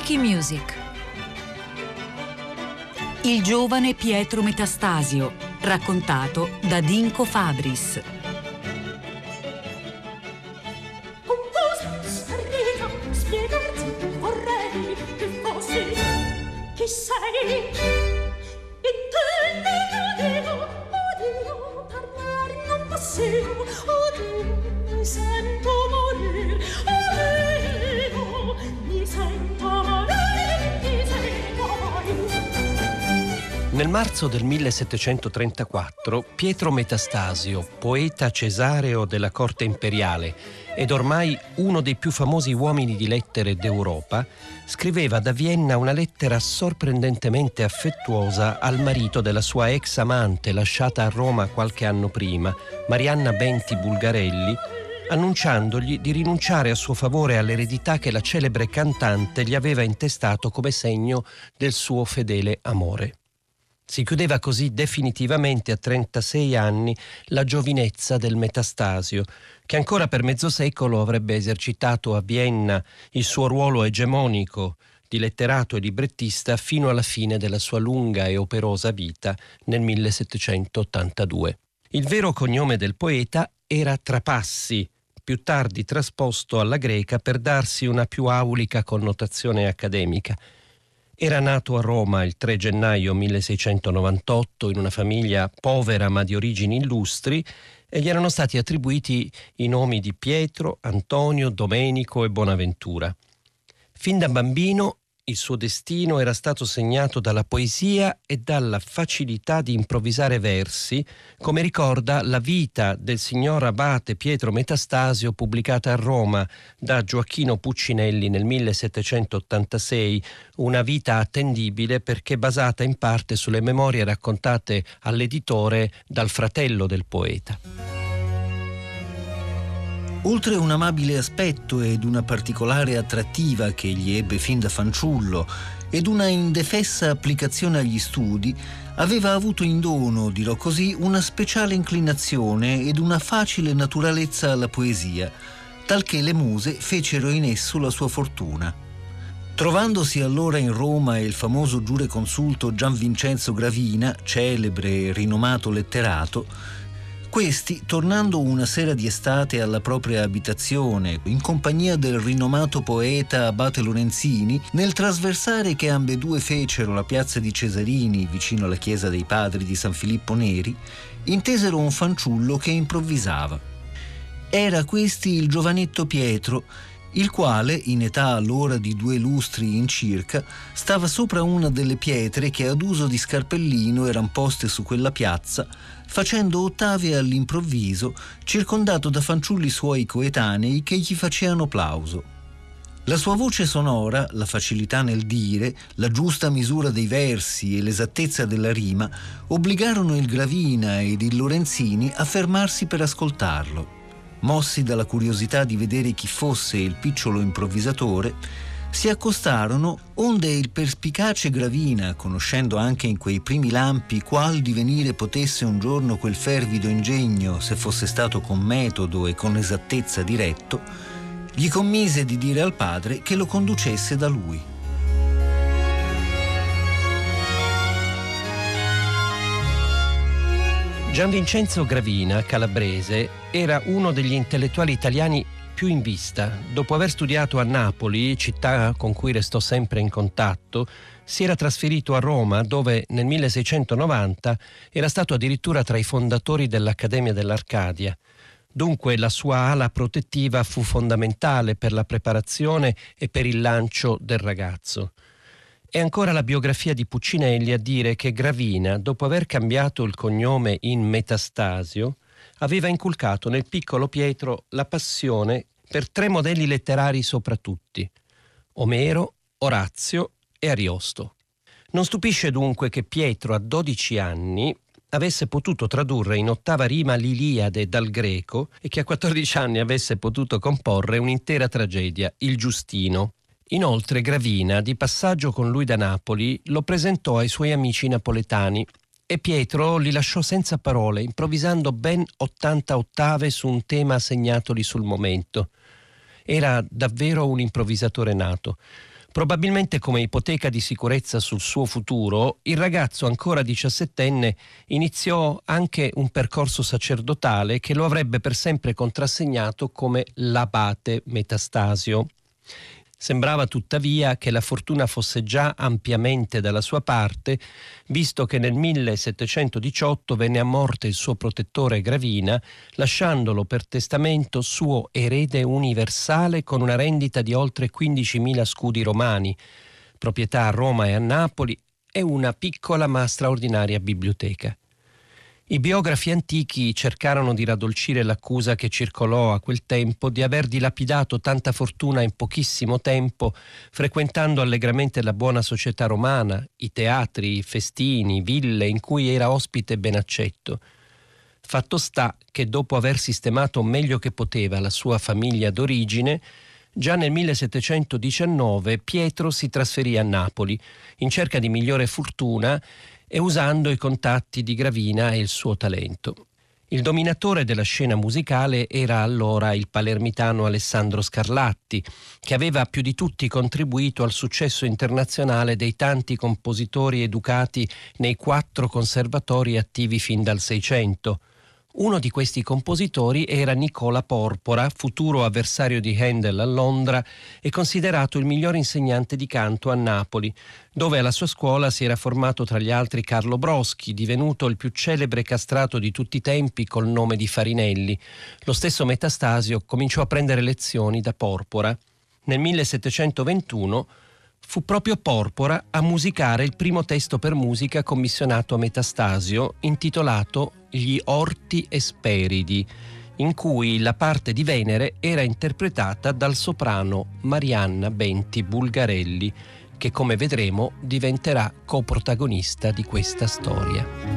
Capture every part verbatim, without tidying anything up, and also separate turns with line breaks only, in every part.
Wikimusic. Il giovane Pietro Metastasio, raccontato da Dinko Fabris.
Chi sei? In te ne odio, odio, parlare non possiamo, odio, mi sento morir, odio, mi sento morire, mi sento morire.
Nel marzo del millesettecentotrentaquattro Pietro Metastasio, poeta cesareo della corte imperiale ed ormai uno dei più famosi uomini di lettere d'Europa, scriveva da Vienna una lettera sorprendentemente affettuosa al marito della sua ex amante lasciata a Roma qualche anno prima, Marianna Benti Bulgarelli, annunciandogli di rinunciare a suo favore all'eredità che la celebre cantante gli aveva intestato come segno del suo fedele amore. Si chiudeva così definitivamente a trentasei anni la giovinezza del Metastasio, che ancora per mezzo secolo avrebbe esercitato a Vienna il suo ruolo egemonico di letterato e librettista fino alla fine della sua lunga e operosa vita nel millesettecentottantadue. Il vero cognome del poeta era Trapassi, più tardi trasposto alla greca per darsi una più aulica connotazione accademica. Era nato a Roma il tre gennaio milleseicentonovantotto in una famiglia povera ma di origini illustri e gli erano stati attribuiti i nomi di Pietro, Antonio, Domenico e Bonaventura. Fin da bambino il suo destino era stato segnato dalla poesia e dalla facilità di improvvisare versi, come ricorda La vita del signor abate Pietro Metastasio, pubblicata a Roma da Gioacchino Puccinelli nel millesettecentottantasei, una vita attendibile perché basata in parte sulle memorie raccontate all'editore dal fratello del poeta.
Oltre un amabile aspetto ed una particolare attrattiva che egli ebbe fin da fanciullo ed una indefessa applicazione agli studi, aveva avuto in dono, dirò così, una speciale inclinazione ed una facile naturalezza alla poesia, talché le muse fecero in esso la sua fortuna. Trovandosi allora in Roma il famoso giureconsulto Gian Vincenzo Gravina, celebre e rinomato letterato, questi, tornando una sera di estate alla propria abitazione, in compagnia del rinomato poeta Abate Lorenzini, nel trasversare che ambedue fecero la piazza di Cesarini, vicino alla chiesa dei Padri di San Filippo Neri, intesero un fanciullo che improvvisava. Era questi il giovanetto Pietro, il quale, in età allora di due lustri in circa, stava sopra una delle pietre che ad uso di scarpellino eran poste su quella piazza, facendo ottave all'improvviso, circondato da fanciulli suoi coetanei che gli facevano plauso. La sua voce sonora, la facilità nel dire, la giusta misura dei versi e l'esattezza della rima obbligarono il Gravina ed il Lorenzini a fermarsi per ascoltarlo. Mossi dalla curiosità di vedere chi fosse il picciolo improvvisatore, si accostarono, onde il perspicace Gravina, conoscendo anche in quei primi lampi qual divenire potesse un giorno quel fervido ingegno se fosse stato con metodo e con esattezza diretto, gli commise di dire al padre che lo conducesse da lui.
Gian Vincenzo Gravina, calabrese, era uno degli intellettuali italiani più in vista. Dopo aver studiato a Napoli, città con cui restò sempre in contatto, si era trasferito a Roma, dove nel milleseicentonovanta era stato addirittura tra i fondatori dell'Accademia dell'Arcadia. Dunque la sua ala protettiva fu fondamentale per la preparazione e per il lancio del ragazzo. È ancora la biografia di Puccinelli a dire che Gravina, dopo aver cambiato il cognome in Metastasio, aveva inculcato nel piccolo Pietro la passione per tre modelli letterari sopra tutti: Omero, Orazio e Ariosto. Non stupisce dunque che Pietro a dodici anni avesse potuto tradurre in ottava rima l'Iliade dal greco e che a quattordici anni avesse potuto comporre un'intera tragedia, il Giustino. Inoltre Gravina, di passaggio con lui da Napoli, lo presentò ai suoi amici napoletani e Pietro li lasciò senza parole, improvvisando ben ottanta ottave su un tema assegnatoli sul momento. Era davvero un improvvisatore nato. Probabilmente come ipoteca di sicurezza sul suo futuro, il ragazzo ancora diciassettenne iniziò anche un percorso sacerdotale che lo avrebbe per sempre contrassegnato come l'abate Metastasio. Sembrava tuttavia che la fortuna fosse già ampiamente dalla sua parte, visto che nel millesettecentodiciotto venne a morte il suo protettore Gravina, lasciandolo per testamento suo erede universale con una rendita di oltre quindicimila scudi romani, proprietà a Roma e a Napoli e una piccola ma straordinaria biblioteca. I biografi antichi cercarono di raddolcire l'accusa che circolò a quel tempo di aver dilapidato tanta fortuna in pochissimo tempo, frequentando allegramente la buona società romana, i teatri, i festini, ville in cui era ospite ben accetto. Fatto sta che dopo aver sistemato meglio che poteva la sua famiglia d'origine, già nel millesettecentodiciannove Pietro si trasferì a Napoli in cerca di migliore fortuna e usando i contatti di Gravina e il suo talento. Il dominatore della scena musicale era allora il palermitano Alessandro Scarlatti, che aveva più di tutti contribuito al successo internazionale dei tanti compositori educati nei quattro conservatori attivi fin dal Seicento. Uno di questi compositori era Nicola Porpora, futuro avversario di Handel a Londra e considerato il miglior insegnante di canto a Napoli, dove alla sua scuola si era formato tra gli altri Carlo Broschi, divenuto il più celebre castrato di tutti i tempi col nome di Farinelli. Lo stesso Metastasio cominciò a prendere lezioni da Porpora. Nel millesettecentoventuno fu proprio Porpora a musicare il primo testo per musica commissionato a Metastasio, intitolato Gli Orti Esperidi, in cui la parte di Venere era interpretata dal soprano Marianna Benti Bulgarelli, che come vedremo diventerà coprotagonista di questa storia.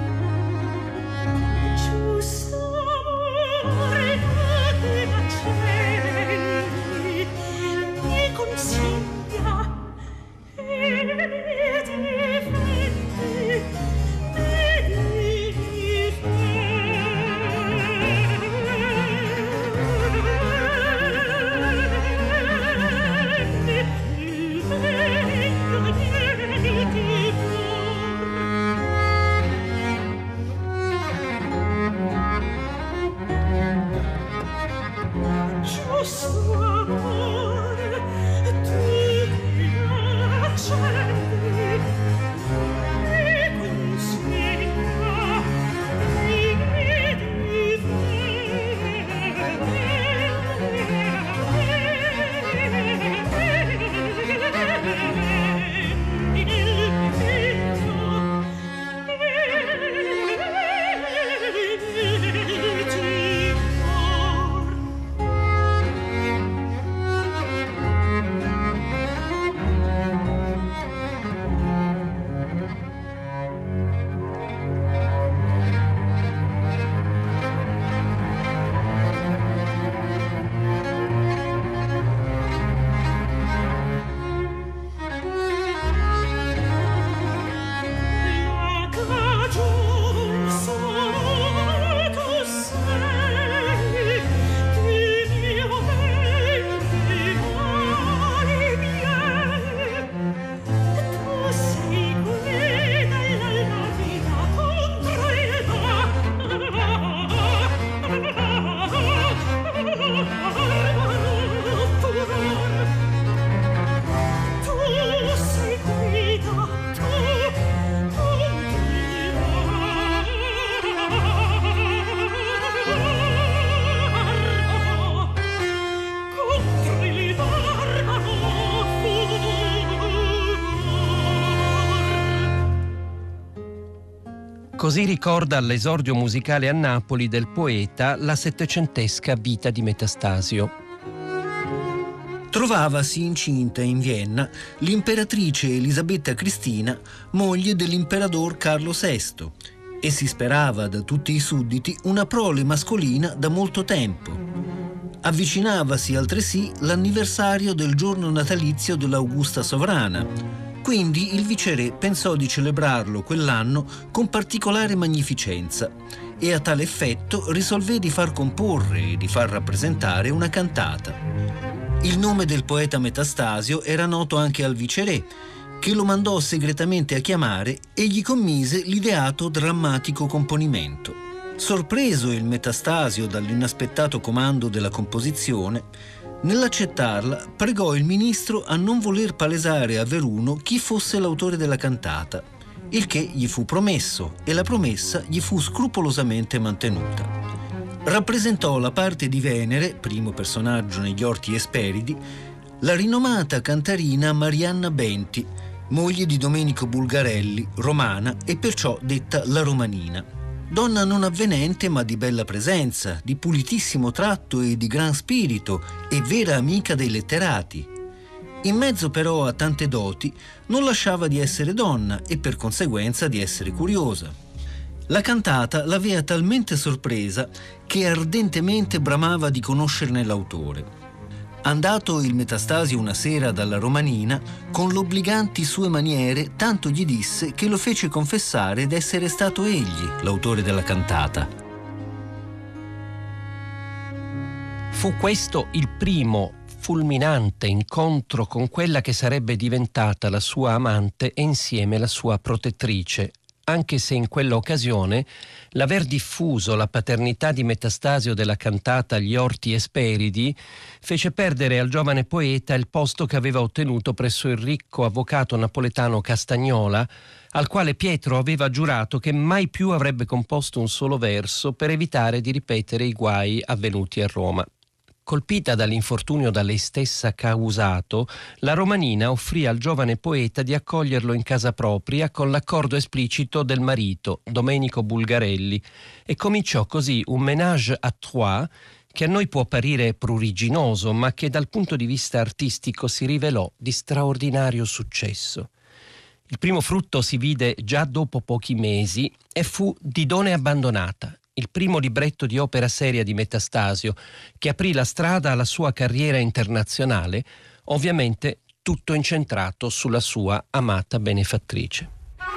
Così ricorda all'esordio musicale a Napoli del poeta la settecentesca vita di Metastasio.
Trovavasi incinta in Vienna l'imperatrice Elisabetta Cristina, moglie dell'imperador Carlo sesto, e si sperava da tutti i sudditi una prole mascolina da molto tempo. Avvicinavasi altresì l'anniversario del giorno natalizio dell'augusta sovrana. Quindi il viceré pensò di celebrarlo quell'anno con particolare magnificenza e a tale effetto risolvé di far comporre e di far rappresentare una cantata. Il nome del poeta Metastasio era noto anche al viceré, che lo mandò segretamente a chiamare e gli commise l'ideato drammatico componimento. Sorpreso il Metastasio dall'inaspettato comando della composizione, nell'accettarla pregò il ministro a non voler palesare a Veruno chi fosse l'autore della cantata, il che gli fu promesso e la promessa gli fu scrupolosamente mantenuta. Rappresentò la parte di Venere, primo personaggio negli Orti Esperidi, la rinomata cantarina Marianna Benti, moglie di Domenico Bulgarelli, romana e perciò detta la Romanina. Donna non avvenente ma di bella presenza, di pulitissimo tratto e di gran spirito e vera amica dei letterati. In mezzo però a tante doti non lasciava di essere donna e per conseguenza di essere curiosa. La cantata l'aveva talmente sorpresa che ardentemente bramava di conoscerne l'autore. Andato il Metastasio una sera dalla Romanina, con l'obbliganti sue maniere, tanto gli disse che lo fece confessare d'essere stato egli l'autore della cantata.
Fu questo il primo fulminante incontro con quella che sarebbe diventata la sua amante e insieme la sua protettrice, anche se in quell'occasione l'aver diffuso la paternità di Metastasio della cantata Gli Orti Esperidi fece perdere al giovane poeta il posto che aveva ottenuto presso il ricco avvocato napoletano Castagnola, al quale Pietro aveva giurato che mai più avrebbe composto un solo verso per evitare di ripetere i guai avvenuti a Roma. Colpita dall'infortunio da lei stessa causato, la Romanina offrì al giovane poeta di accoglierlo in casa propria con l'accordo esplicito del marito, Domenico Bulgarelli, e cominciò così un ménage à trois che a noi può apparire pruriginoso, ma che dal punto di vista artistico si rivelò di straordinario successo. Il primo frutto si vide già dopo pochi mesi e fu Didone abbandonata, il primo libretto di opera seria di Metastasio, che aprì la strada alla sua carriera internazionale, ovviamente tutto incentrato sulla sua amata benefattrice.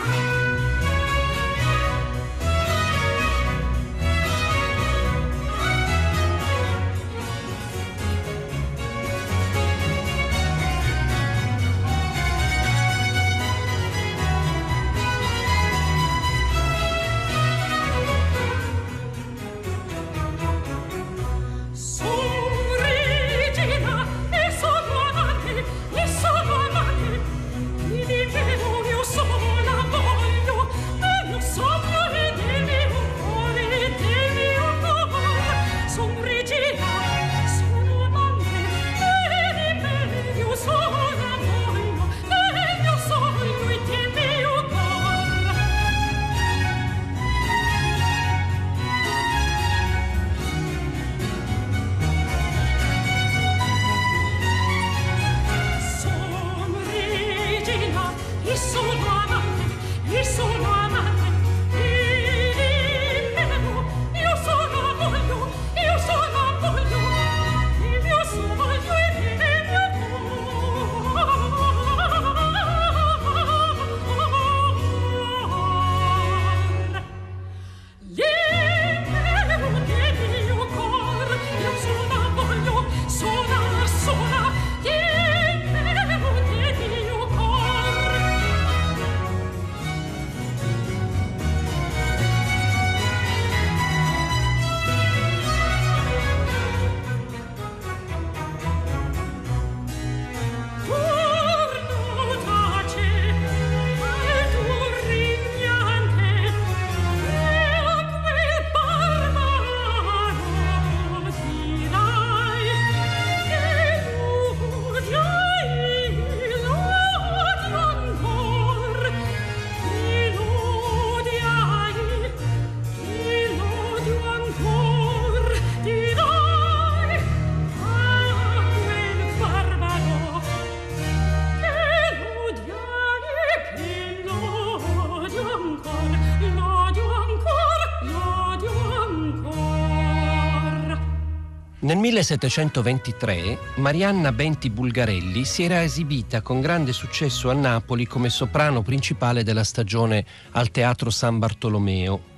Nel millesettecentoventitré Marianna Benti Bulgarelli si era esibita con grande successo a Napoli come soprano principale della stagione al Teatro San Bartolomeo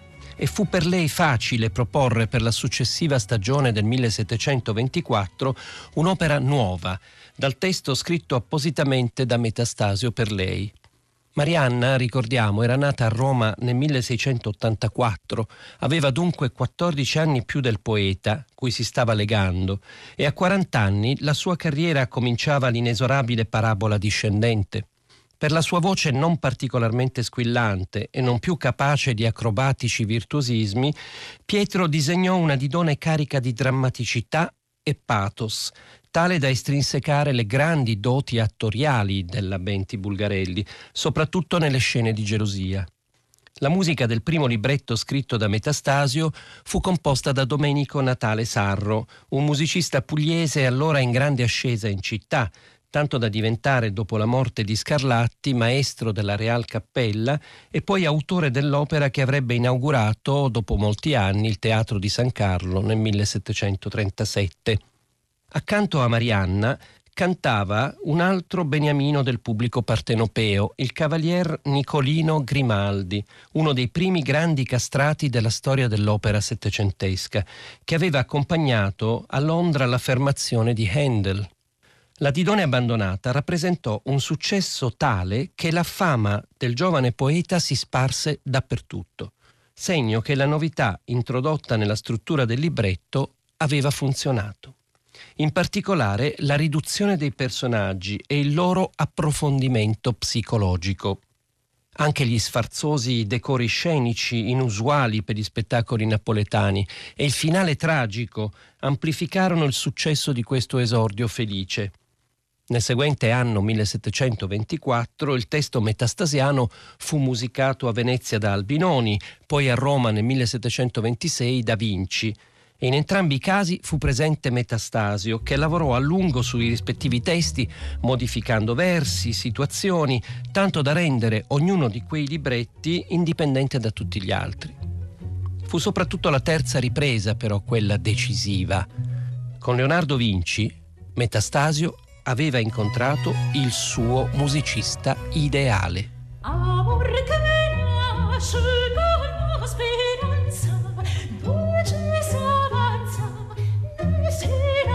e fu per lei facile proporre per la successiva stagione del millesettecentoventiquattro un'opera nuova, dal testo scritto appositamente da Metastasio per lei. Marianna, ricordiamo, era nata a Roma nel milleseicentottantaquattro, aveva dunque quattordici anni più del poeta, cui si stava legando, e a quaranta anni la sua carriera cominciava l'inesorabile parabola discendente. Per la sua voce non particolarmente squillante e non più capace di acrobatici virtuosismi, Pietro disegnò una Didone carica di drammaticità e pathos, tale da estrinsecare le grandi doti attoriali della Benti Bulgarelli, soprattutto nelle scene di gelosia. La musica del primo libretto scritto da Metastasio fu composta da Domenico Natale Sarro, un musicista pugliese allora in grande ascesa in città, tanto da diventare, dopo la morte di Scarlatti, maestro della Real Cappella e poi autore dell'opera che avrebbe inaugurato, dopo molti anni, il Teatro di San Carlo nel millesettecentotrentasette. Accanto a Marianna cantava un altro beniamino del pubblico partenopeo, il cavalier Nicolino Grimaldi, uno dei primi grandi castrati della storia dell'opera settecentesca, che aveva accompagnato a Londra l'affermazione di Handel. La Didone abbandonata rappresentò un successo tale che la fama del giovane poeta si sparse dappertutto, segno che la novità introdotta nella struttura del libretto aveva funzionato. In particolare la riduzione dei personaggi e il loro approfondimento psicologico. Anche gli sfarzosi decori scenici inusuali per gli spettacoli napoletani e il finale tragico amplificarono il successo di questo esordio felice. Nel seguente anno millesettecentoventiquattro il testo metastasiano fu musicato a Venezia da Albinoni, poi a Roma nel millesettecentoventisei da Vinci. E in entrambi i casi fu presente Metastasio, che lavorò a lungo sui rispettivi testi, modificando versi, situazioni, tanto da rendere ognuno di quei libretti indipendente da tutti gli altri. Fu soprattutto la terza ripresa, però, quella decisiva. Con Leonardo Vinci, Metastasio aveva incontrato il suo musicista ideale.
Amor che nasce con la speranza, dolce s'avanza, ne si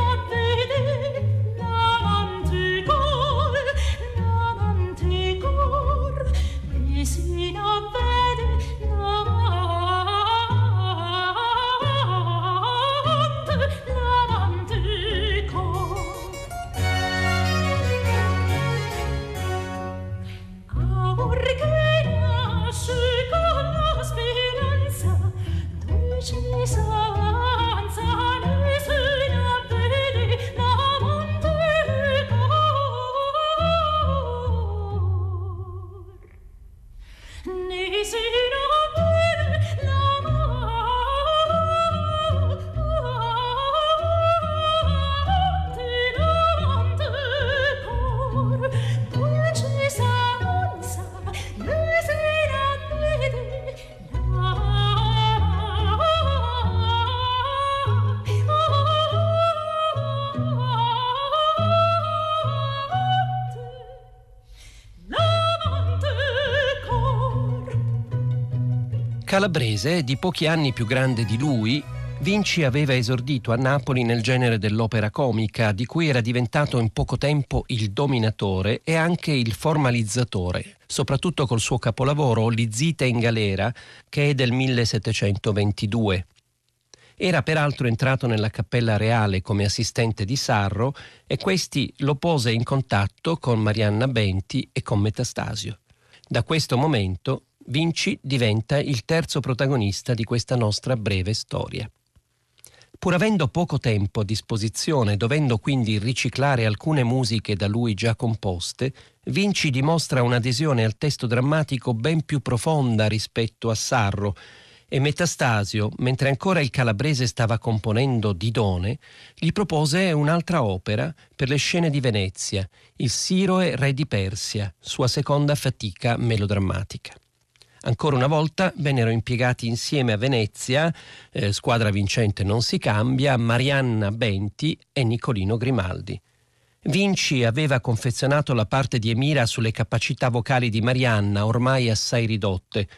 ravvede l'amante cor, l'amante cor, ne si ravvede l'amante, l'amante cor. Amor che nasce con la speranza, dolce s'avanza, ne si ravvede l'amante cor, ne si ravvede l'amante, l'amante cor, dolce s'avanza, ne si ravvede l'amante cor.
Calabrese, di pochi anni più grande di lui, Vinci aveva esordito a Napoli nel genere dell'opera comica, di cui era diventato in poco tempo il dominatore e anche il formalizzatore, soprattutto col suo capolavoro Lizzite in galera, che è del millesettecentoventidue. Era peraltro entrato nella Cappella Reale come assistente di Sarro e questi lo pose in contatto con Marianna Benti e con Metastasio. Da questo momento Vinci diventa il terzo protagonista di questa nostra breve storia. Pur avendo poco tempo a disposizione, dovendo quindi riciclare alcune musiche da lui già composte, Vinci dimostra un'adesione al testo drammatico ben più profonda rispetto a Sarro, e Metastasio, mentre ancora il Calabrese stava componendo Didone, gli propose un'altra opera per le scene di Venezia, il Siroe re di Persia, sua seconda fatica melodrammatica. Ancora una volta vennero impiegati insieme a Venezia, eh, squadra vincente non si cambia, Marianna Benti e Nicolino Grimaldi. Vinci aveva confezionato la parte di Emira sulle capacità vocali di Marianna, ormai assai ridotte.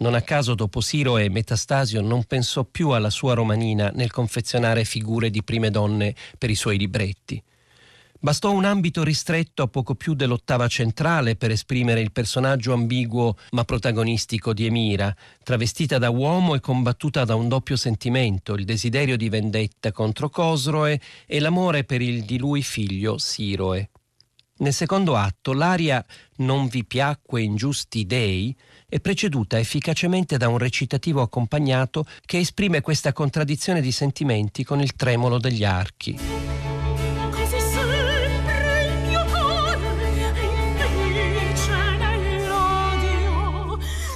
Non a caso dopo Siroe Metastasio non pensò più alla sua romanina nel confezionare figure di prime donne per i suoi libretti. Bastò un ambito ristretto a poco più dell'ottava centrale per esprimere il personaggio ambiguo ma protagonistico di Emira, travestita da uomo e combattuta da un doppio sentimento, il desiderio di vendetta contro Cosroe e l'amore per il di lui figlio Siroe. Nel secondo atto l'aria «Non vi piacque ingiusti dei» è preceduta efficacemente da un recitativo accompagnato che esprime questa contraddizione di sentimenti con il tremolo degli archi.
Così sempre il mio cuore infelice nell'odio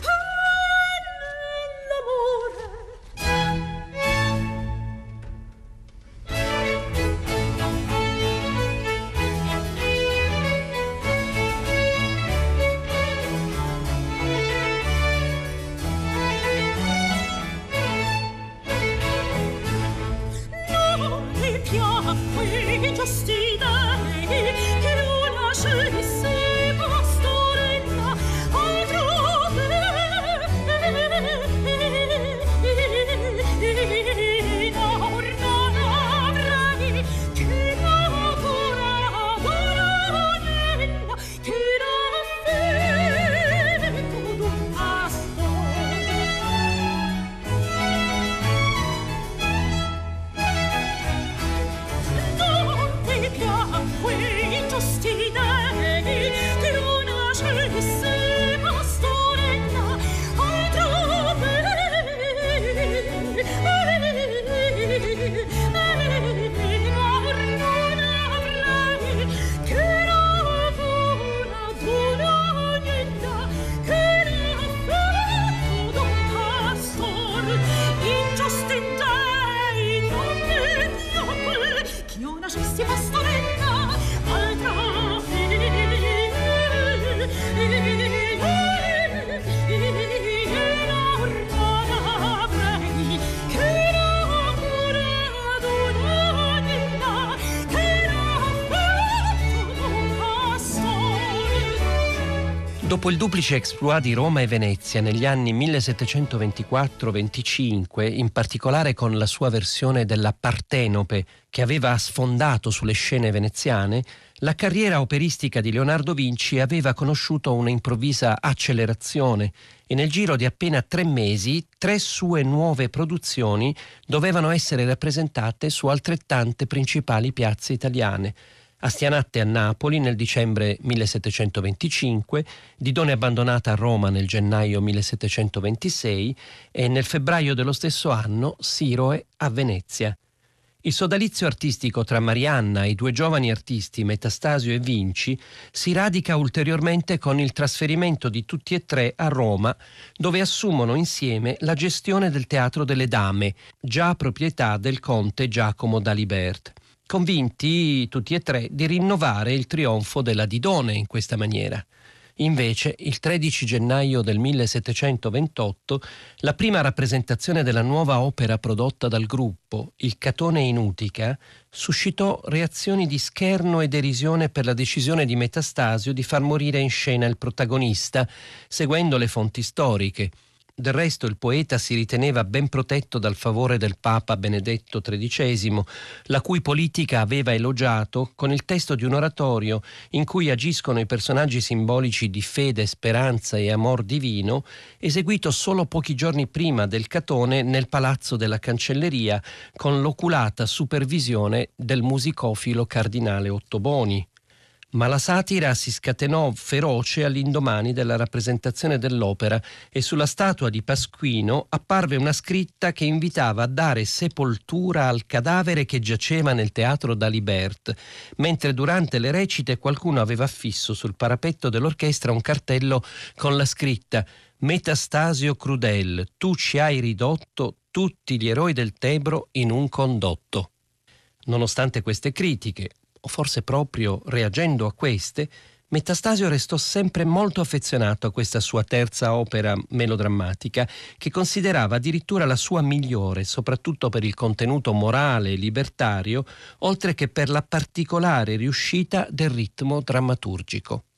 Dopo il duplice exploit di Roma e Venezia negli anni millesettecentoventiquattro venticinque, in particolare con la sua versione della Partenope che aveva sfondato sulle scene veneziane, la carriera operistica di Leonardo Vinci aveva conosciuto una improvvisa accelerazione e nel giro di appena tre mesi tre sue nuove produzioni dovevano essere rappresentate su altrettante principali piazze italiane. Astianatte a Napoli nel dicembre millesettecentoventicinque, Didone abbandonata a Roma nel gennaio millesettecentoventisei e nel febbraio dello stesso anno Siroe a Venezia. Il sodalizio artistico tra Marianna e i due giovani artisti Metastasio e Vinci si radica ulteriormente con il trasferimento di tutti e tre a Roma, dove assumono insieme la gestione del Teatro delle Dame, già proprietà del conte Giacomo d'Alibert, convinti tutti e tre di rinnovare il trionfo della Didone in questa maniera. Invece, il tredici gennaio del millesettecentoventotto, la prima rappresentazione della nuova opera prodotta dal gruppo, Il Catone in Utica, suscitò reazioni di scherno e derisione per la decisione di Metastasio di far morire in scena il protagonista, seguendo le fonti storiche. Del resto il poeta si riteneva ben protetto dal favore del Papa Benedetto tredicesimo, la cui politica aveva elogiato con il testo di un oratorio in cui agiscono i personaggi simbolici di fede, speranza e amor divino, eseguito solo pochi giorni prima del Catone nel Palazzo della Cancelleria con l'oculata supervisione del musicofilo cardinale Ottoboni. Ma la satira si scatenò feroce all'indomani della rappresentazione dell'opera e sulla statua di Pasquino apparve una scritta che invitava a dare sepoltura al cadavere che giaceva nel teatro d'Alibert, mentre durante le recite qualcuno aveva affisso sul parapetto dell'orchestra un cartello con la scritta «Metastasio Crudel, tu ci hai ridotto tutti gli eroi del Tebro in un condotto». Nonostante queste critiche, o forse proprio reagendo a queste, Metastasio restò sempre molto affezionato a questa sua terza opera melodrammatica, che considerava addirittura la sua migliore, soprattutto per il contenuto morale e libertario, oltre che per la particolare riuscita del ritmo drammaturgico.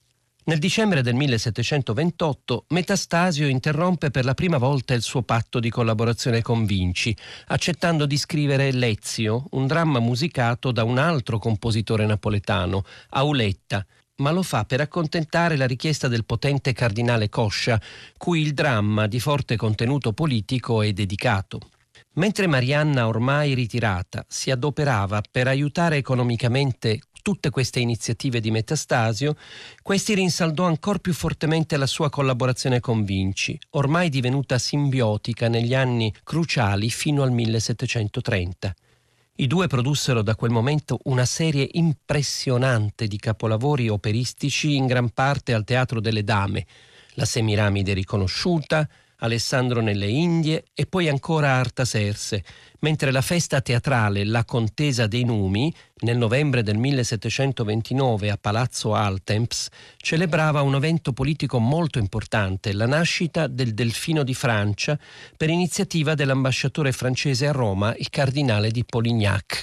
Nel dicembre del millesettecentoventotto Metastasio interrompe per la prima volta il suo patto di collaborazione con Vinci, accettando di scrivere Lezio, un dramma musicato da un altro compositore napoletano, Auletta, ma lo fa per accontentare la richiesta del potente cardinale Coscia, cui il dramma, di forte contenuto politico, è dedicato. Mentre Marianna, ormai ritirata, si adoperava per aiutare economicamente tutte queste iniziative di Metastasio, questi rinsaldò ancor più fortemente la sua collaborazione con Vinci, ormai divenuta simbiotica negli anni cruciali fino al millesettecentotrenta. I due produssero da quel momento una serie impressionante di capolavori operistici, in gran parte al Teatro delle Dame, La Semiramide riconosciuta, Alessandro nelle Indie e poi ancora Artaserse, mentre la festa teatrale La Contesa dei Numi, nel novembre del millesettecentoventinove a Palazzo Altemps, celebrava un evento politico molto importante, la nascita del Delfino di Francia, per iniziativa dell'ambasciatore francese a Roma, il cardinale di Polignac.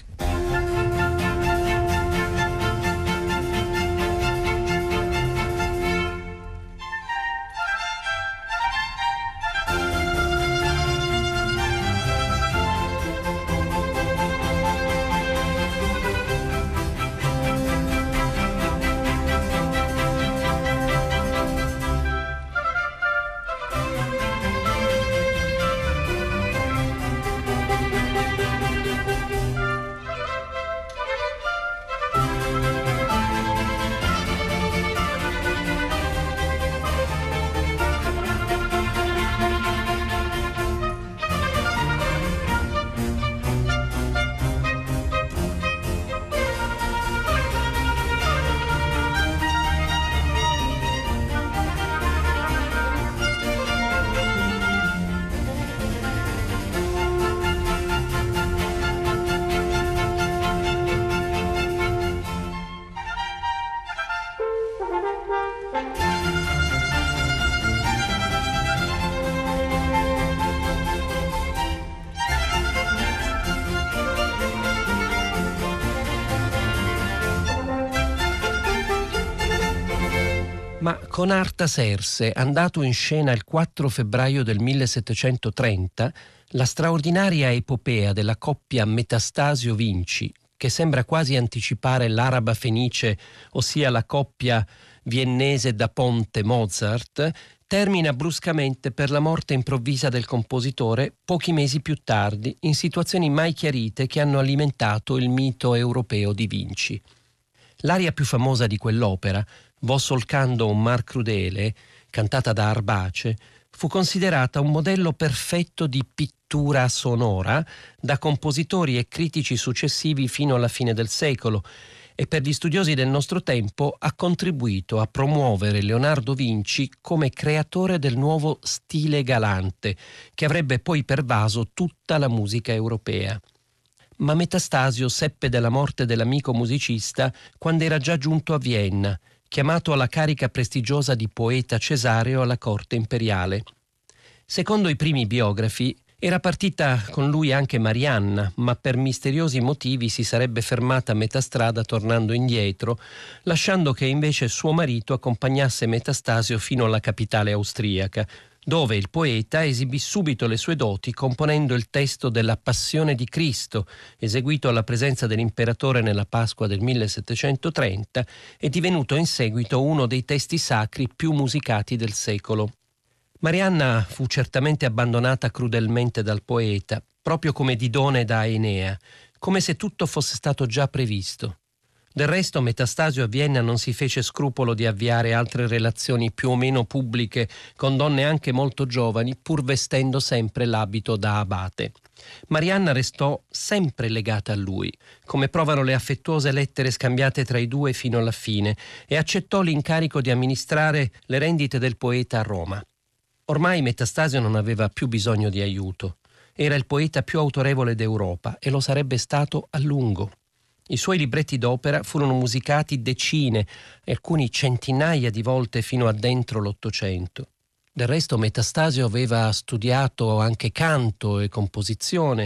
Ma con Artaserse, andato in scena il quattro febbraio del millesettecentotrenta, la straordinaria epopea della coppia Metastasio-Vinci, che sembra quasi anticipare l'araba fenice, ossia la coppia viennese da Ponte-Mozart, termina bruscamente per la morte improvvisa del compositore pochi mesi più tardi, in situazioni mai chiarite che hanno alimentato il mito europeo di Vinci. L'aria più famosa di quell'opera, Vo solcando un mar crudele, cantata da Arbace, fu considerata un modello perfetto di pittura sonora da compositori e critici successivi fino alla fine del secolo e per gli studiosi del nostro tempo ha contribuito a promuovere Leonardo Vinci come creatore del nuovo stile galante, che avrebbe poi pervaso tutta la musica europea. Ma Metastasio seppe della morte dell'amico musicista quando era già giunto a Vienna, chiamato alla carica prestigiosa di poeta cesareo alla corte imperiale. Secondo i primi biografi, era partita con lui anche Marianna, ma per misteriosi motivi si sarebbe fermata a metà strada tornando indietro, lasciando che invece suo marito accompagnasse Metastasio fino alla capitale austriaca, dove il poeta esibì subito le sue doti componendo il testo della Passione di Cristo, eseguito alla presenza dell'imperatore nella Pasqua del millesettecentotrenta e divenuto in seguito uno dei testi sacri più musicati del secolo. Marianna fu certamente abbandonata crudelmente dal poeta, proprio come Didone da Enea, come se tutto fosse stato già previsto. Del resto Metastasio a Vienna non si fece scrupolo di avviare altre relazioni più o meno pubbliche con donne anche molto giovani, pur vestendo sempre l'abito da abate. Marianna restò sempre legata a lui, come provano le affettuose lettere scambiate tra i due fino alla fine, e accettò l'incarico di amministrare le rendite del poeta a Roma. Ormai Metastasio non aveva più bisogno di aiuto. Era il poeta più autorevole d'Europa e lo sarebbe stato a lungo. I suoi libretti d'opera furono musicati decine, alcuni centinaia di volte fino a dentro l'Ottocento. Del resto Metastasio aveva studiato anche canto e composizione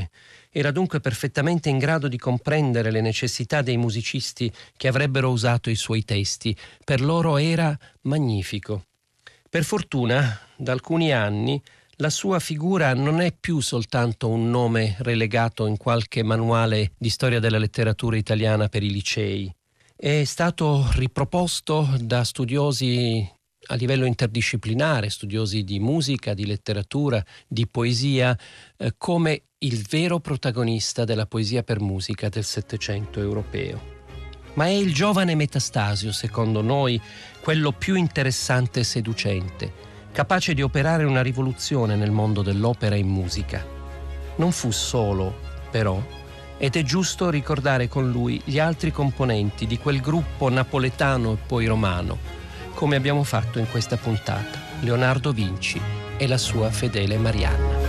Era dunque perfettamente in grado di comprendere le necessità dei musicisti che avrebbero usato i suoi testi. Per loro era magnifico. Per fortuna, da alcuni anni, la sua figura non è più soltanto un nome relegato in qualche manuale di storia della letteratura italiana per i licei. È stato riproposto da studiosi a livello interdisciplinare, studiosi di musica, di letteratura, di poesia, eh, come il vero protagonista della poesia per musica del Settecento europeo. Ma è il giovane Metastasio, secondo noi, quello più interessante e seducente, capace di operare una rivoluzione nel mondo dell'opera in musica. Non fu solo, però, ed è giusto ricordare con lui gli altri componenti di quel gruppo napoletano e poi romano, come abbiamo fatto in questa puntata, Leonardo Vinci e la sua fedele Marianna.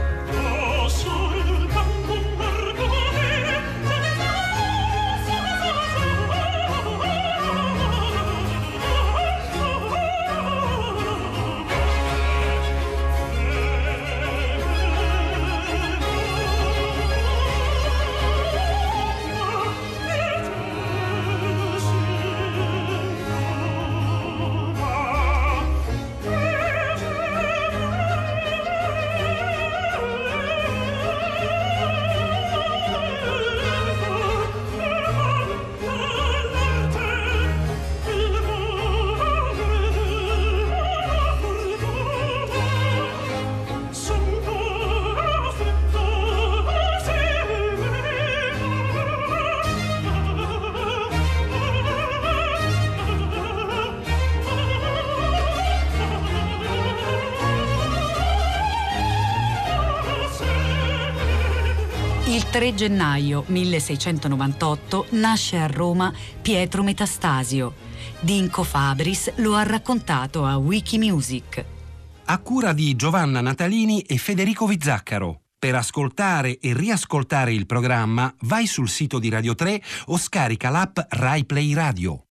Il tre gennaio milleseicentonovantotto nasce a Roma Pietro Metastasio. Dinco Fabris lo ha raccontato a Wikimusic.
A cura di Giovanna Natalini e Federico Vizzaccaro. Per ascoltare e riascoltare il programma vai sul sito di Radio tre o scarica l'app Rai Play Radio.